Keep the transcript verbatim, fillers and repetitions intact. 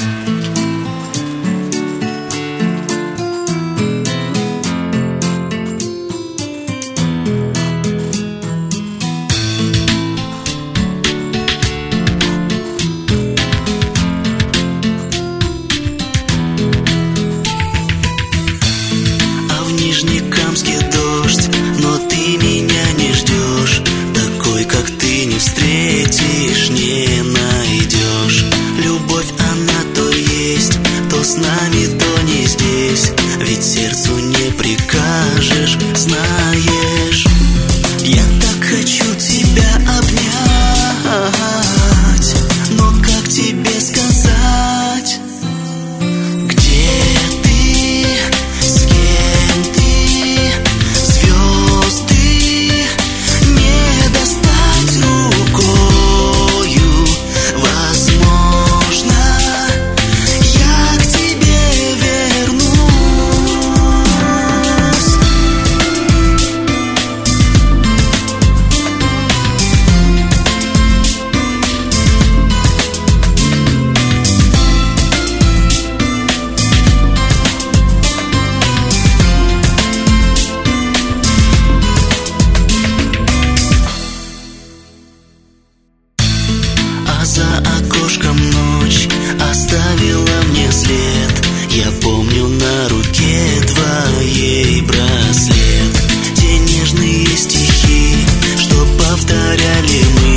Нижнекамске дождь, но ты меня не ждешь. Такой, как ты, не встретишь, не найдешь. Любовь, она то есть, то с нами, то не здесь. Ведь сердцу не прикажешь, знаешь. Я так хочу тебя обнять, но как тебе сказать? За окошком ночь оставила мне след. Я помню на руке твоей браслет. Те нежные стихи, что повторяли мы.